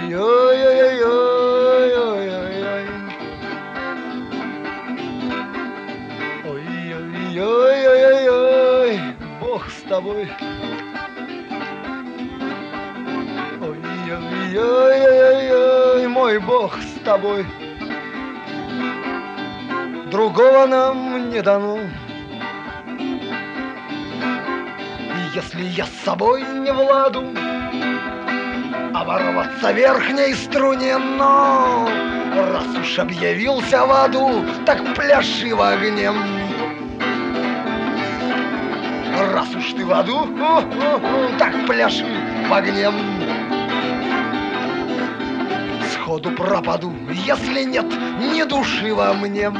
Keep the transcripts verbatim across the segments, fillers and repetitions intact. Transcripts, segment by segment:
Ой-ой-ой-ой-ой-ой-ой. Ой-ой-ой-ой-ой-ой. Бог с тобой. Ой-ой-ой-ой-ой. Мой Бог с тобой. Другого нам не дано. И если я с собой не владу, оборваться верхней струне, но раз уж объявился в аду, так пляши в огне. Раз уж ты в аду, так пляши в огне. Сходу пропаду, если нет ни души во мне.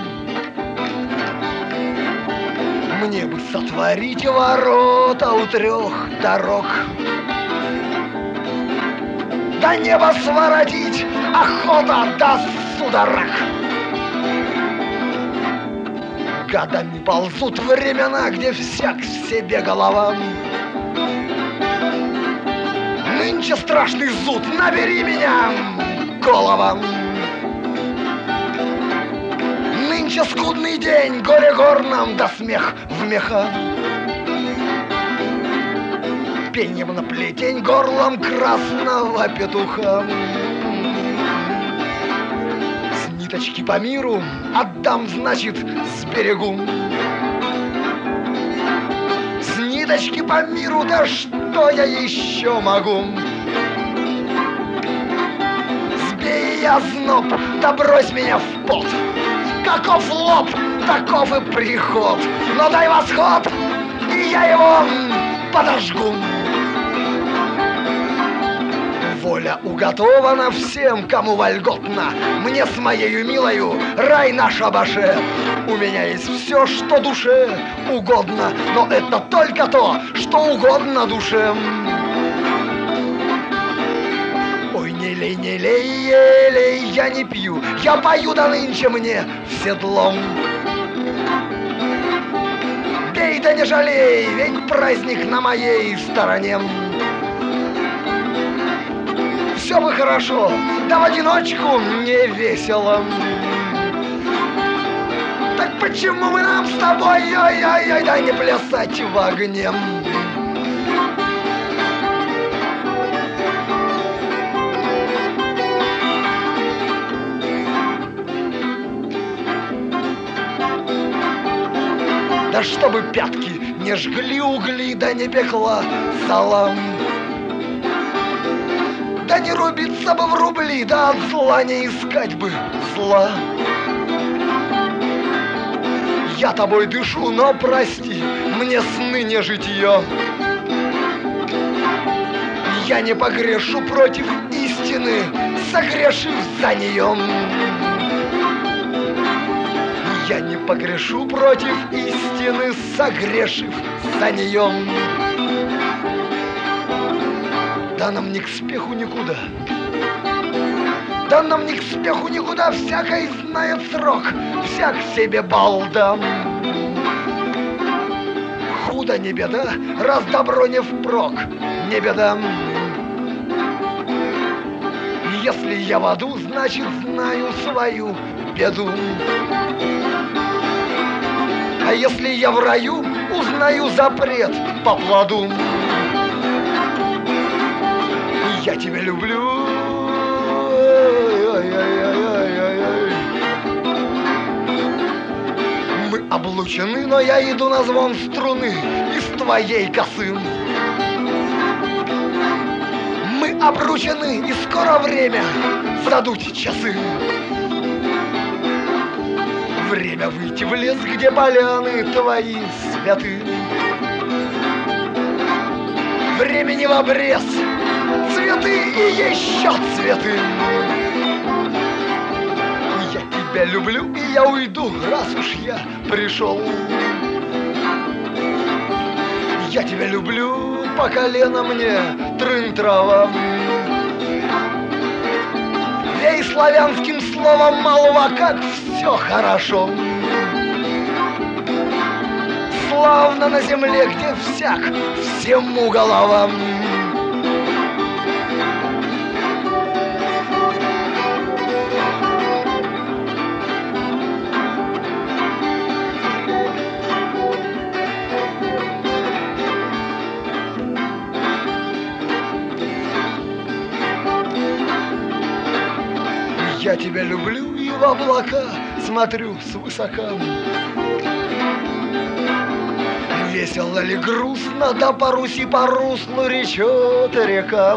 Мне бы сотворить ворота у трех дорог, до неба своротить охота до судорог. Годами ползут времена, где всяк в себе голова. Нынче страшный зуд, набери меня, голова. Нынче скудный день, горе гор нам да смех в меха. Пеньем на плетень горлом красного петуха. С ниточки по миру отдам, значит, сберегу. С ниточки по миру, да что я еще могу? Сбей я зноб, да брось меня в пот. Каков лоб, таков и приход. Но дай восход, и я его подожгу. Воля уготована всем, кому вольготно. Мне с моею милою рай на шабаше. У меня есть все, что душе угодно, но это только то, что угодно душе. Ой, не лей, не лей, елей, я не пью, я пою, да нынче мне в седло. Пей, да не жалей, ведь праздник на моей стороне. Все бы хорошо, да в одиночку не весело. Так почему бы нам с тобой, ой-ой-ой, да не плясать в огне? Да чтобы пятки не жгли угли, да не пекла салам. Да не рубиться бы в рубли, да от зла не искать бы зла. Я тобой дышу, но прости, мне сны не житье. Я не погрешу против истины, согрешив за нее. Я не погрешу против истины, согрешив за нее. Да нам не к спеху никуда, да нам не к спеху никуда, всякой знает срок, всяк себе балда. Худо не беда, раз добро не впрок, не беда. Если я в аду, значит знаю свою беду. А если я в раю, узнаю запрет по плоду. Я тебя люблю, ой-ой-ой-ой-ой-ой. Мы облучены, но я иду на звон струны из твоей косы. Мы обручены, и скоро время задуть часы. Время выйти в лес, где поляны твои святы. Времени в обрез, цветы и еще цветы. Я тебя люблю, и я уйду, раз уж я пришел. Я тебя люблю, по колено мне трын-трава. Вей славянским словом малого, как все хорошо. Славно на земле, где всяк всему голова. Я тебя люблю и в облака смотрю свысока. Весело ли, грустно, да по Руси по руслу речет река.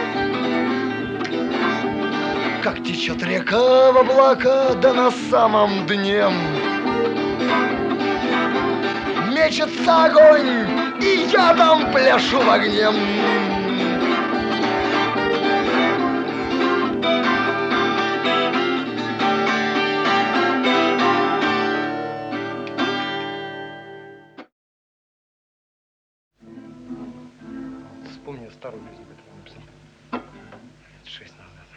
Как течет река в облака, да на самом дне мечется огонь, и я там пляшу в огне. Вспомнил старую песню, которую написал лет шесть назад.